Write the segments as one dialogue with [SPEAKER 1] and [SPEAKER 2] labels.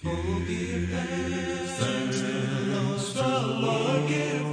[SPEAKER 1] Oh, give thanks to the Lord, give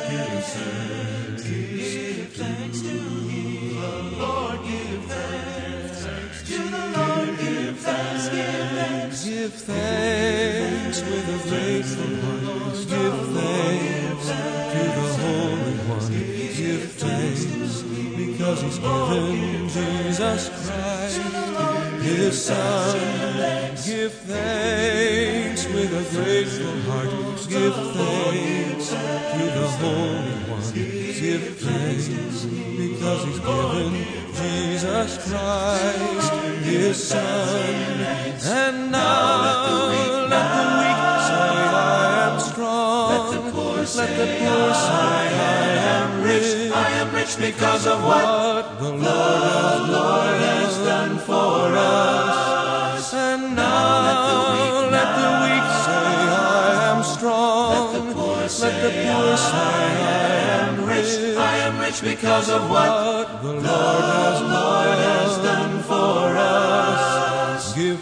[SPEAKER 1] thanks, give thanks to Him, the Lord, give thanks to the Lord, give thanks, give thanks with a grateful heart, give thanks to the Holy One, give thanks because He's given Jesus Christ, His Son. Give thanks with a grateful heart. Give thanks to the Holy One. Give thanks because He's given Jesus Christ, His Son. And now let the weak say, I am strong. Let the poor say, I am rich. I am rich because of what the Lord has done for us. And now let the weak say, I am strong. Let the poor say, I am rich. I am rich because of what the Lord has done for us. Give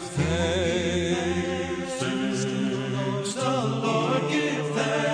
[SPEAKER 1] thanks to the Lord. Give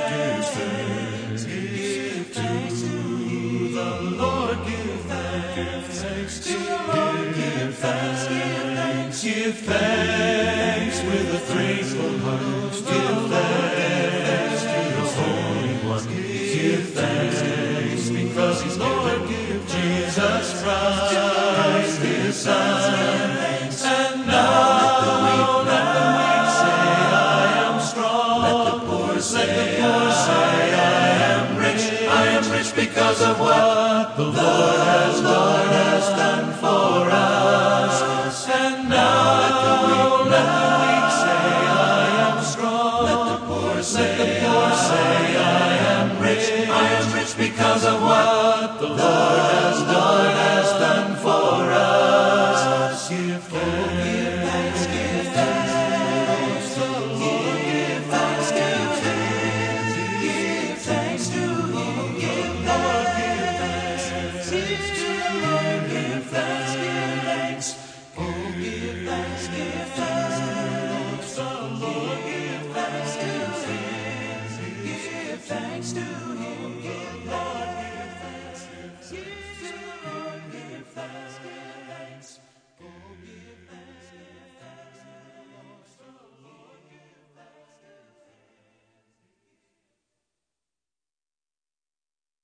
[SPEAKER 1] thanks. Give thanks to the Lord. Give thanks to the Lord. Give thanks. Give thanks with a grateful heart. Give thanks to the Holy One. Give thanks because He's Lord. Give Jesus Christ, His Son. And now let the weak say, I am strong. Let the poor say, I am rich. I am rich because of what the Lord has done for us. And now let the weak say, I am strong. Let the poor say, I am rich. I am rich because of what the Lord has done for us. Give thanks.